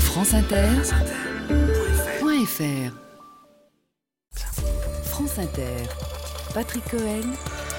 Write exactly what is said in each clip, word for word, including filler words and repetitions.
France Inter, point F R. France Inter, Patrick Cohen,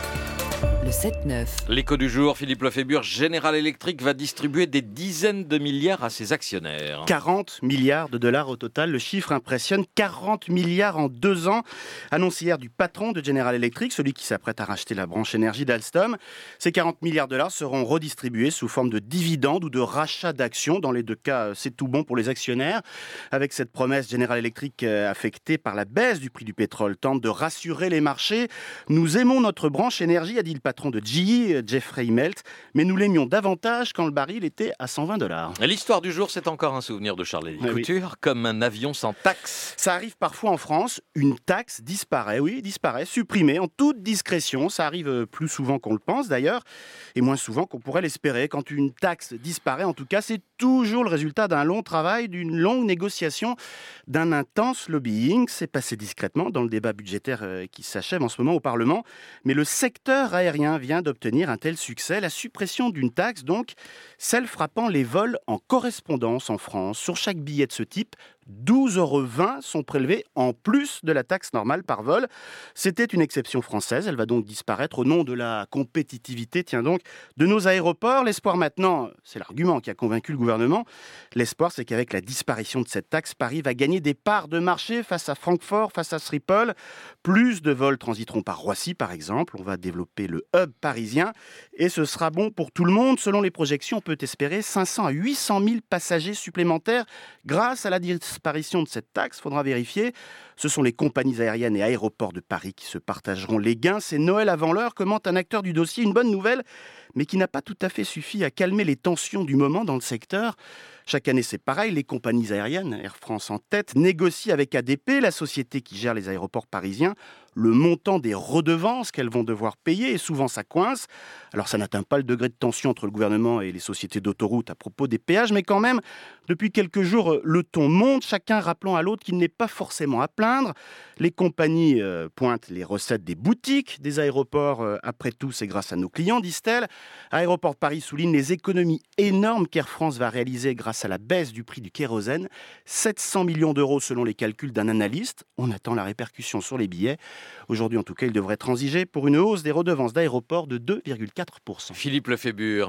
le sept neuf. L'écho du jour, Philippe Lefébure, General Electric va distribuer des dizaines de milliards à ses actionnaires. quarante milliards de dollars au total, le chiffre impressionne, quarante milliards en deux ans. Annonce hier du patron de General Electric, celui qui s'apprête à racheter la branche énergie d'Alstom. Ces quarante milliards de dollars seront redistribués sous forme de dividendes ou de rachat d'actions. Dans les deux cas, c'est tout bon pour les actionnaires. Avec cette promesse, General Electric, affectée par la baisse du prix du pétrole, tente de rassurer les marchés. Nous aimons notre branche énergie, a dit le patron de G E, Jeffrey Immelt, mais nous l'aimions davantage quand le baril était à cent vingt dollars. L'histoire du jour, c'est encore un souvenir de Charles Oui, Couture, oui. Comme un avion sans taxe. Ça arrive parfois en France, une taxe disparaît, oui, disparaît, supprimée en toute discrétion. Ça arrive plus souvent qu'on le pense d'ailleurs, et moins souvent qu'on pourrait l'espérer. Quand une taxe disparaît, en tout cas, c'est toujours le résultat d'un long travail, d'une longue négociation, d'un intense lobbying. C'est passé discrètement dans le débat budgétaire qui s'achève en ce moment au Parlement, mais le secteur aérien vient d'obtenir un tel succès. La suppression d'une taxe, donc, celle frappant les vols en correspondance en France. Sur chaque billet de ce type, douze euros vingt sont prélevés en plus de la taxe normale par vol. C'était une exception française, elle va donc disparaître au nom de la compétitivité, tiens donc, de nos aéroports. L'espoir maintenant, c'est l'argument qui a convaincu le gouvernement, l'espoir c'est qu'avec la disparition de cette taxe, Paris va gagner des parts de marché face à Francfort, face à Schiphol. Plus de vols transiteront par Roissy par exemple, on va développer le hub parisien et ce sera bon pour tout le monde. Selon les projections, on peut espérer cinq cents à huit cent mille passagers supplémentaires grâce à la disparition de cette taxe, il faudra vérifier. Ce sont les compagnies aériennes et aéroports de Paris qui se partageront les gains. C'est Noël avant l'heure, commente un acteur du dossier. Une bonne nouvelle, mais qui n'a pas tout à fait suffi à calmer les tensions du moment dans le secteur. Chaque année, c'est pareil. Les compagnies aériennes, Air France en tête, négocient avec A D P, la société qui gère les aéroports parisiens, le montant des redevances qu'elles vont devoir payer, et souvent ça coince. Alors ça n'atteint pas le degré de tension entre le gouvernement et les sociétés d'autoroutes à propos des péages, mais quand même, depuis quelques jours, le ton monte, chacun rappelant à l'autre qu'il n'est pas forcément à plaindre. Les compagnies euh, pointent les recettes des boutiques, des aéroports, euh, après tout, c'est grâce à nos clients, disent-elles. Aéroports de Paris souligne les économies énormes qu'Air France va réaliser grâce à la baisse du prix du kérosène. sept cents millions d'euros selon les calculs d'un analyste. On attend la répercussion sur les billets. Aujourd'hui, en tout cas, il devrait transiger pour une hausse des redevances d'aéroport de deux virgule quatre pour cent. Philippe Lefébure.